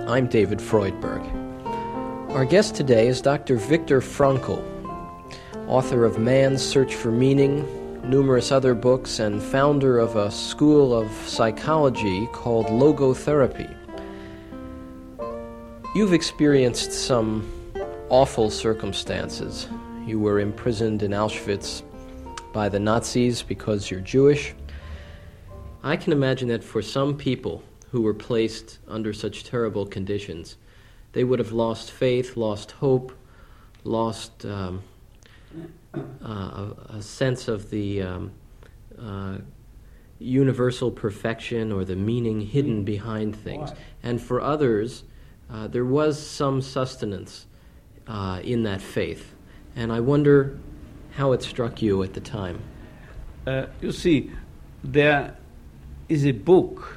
I'm David Freudberg. Our guest today is Dr. Viktor Frankl, author of Man's Search for Meaning, numerous other books, and founder of a school of psychology called logotherapy. You've experienced some awful circumstances. You were imprisoned in Auschwitz by the Nazis because you're Jewish. I can imagine that for some people who were placed under such terrible conditions, they would have lost faith, lost hope, lost a sense of the universal perfection or the meaning hidden behind things. And for others, there was some sustenance in that faith. And I wonder how it struck you at the time. You see, there is a book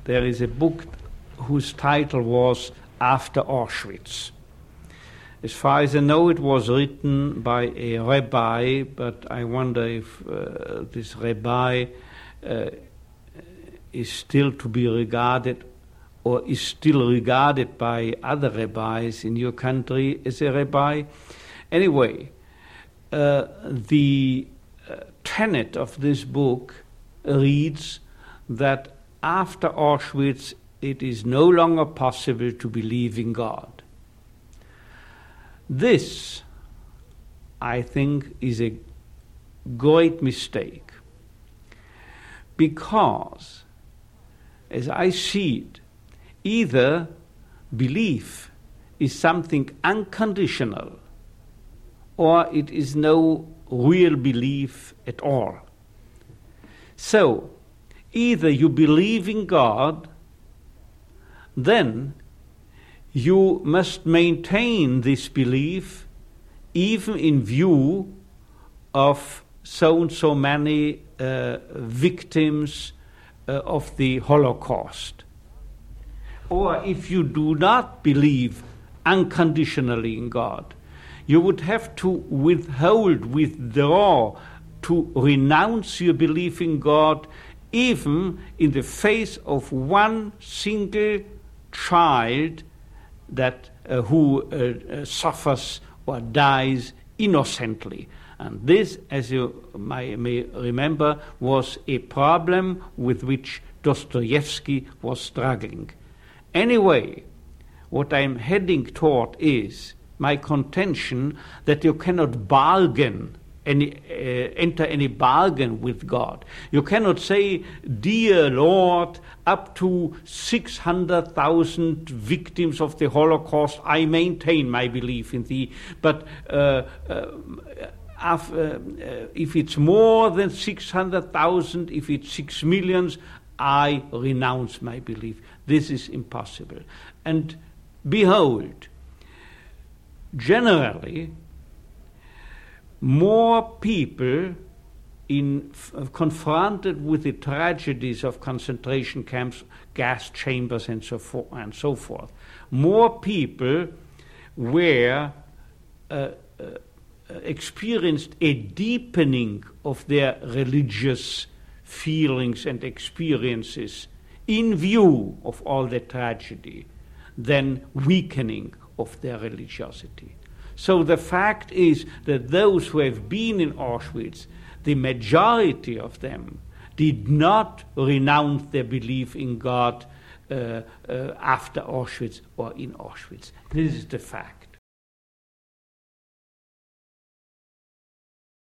whose title was After Auschwitz. As far as I know, it was written by a rabbi, but I wonder if this rabbi is still to be regarded or is still regarded by other rabbis in your country as a rabbi. Anyway, the tenet of this book reads that after Auschwitz it is no longer possible to believe in God. This, I think, is a great mistake, because, as I see it, either belief is something unconditional or it is no real belief at all. So, either you believe in God, then you must maintain this belief even in view of so and so many victims of the Holocaust. Or if you do not believe unconditionally in God, you would have to withdraw, to renounce your belief in God, even in the face of one single child that who suffers or dies innocently. And this, as you may remember, was a problem with which Dostoevsky was struggling. Anyway, what I'm heading toward is my contention that you cannot enter any bargain with God. You cannot say, dear Lord, up to 600,000 victims of the Holocaust, I maintain my belief in thee. But if it's more than 600,000, if it's 6 million, I renounce my belief. This is impossible. And behold, generally, more people confronted with the tragedies of concentration camps, gas chambers, and so forth, more people were experienced a deepening of their religious feelings and experiences in view of all the tragedy than weakening of their religiosity. So the fact is that those who have been in Auschwitz, the majority of them did not renounce their belief in God after Auschwitz or in Auschwitz. This is the fact.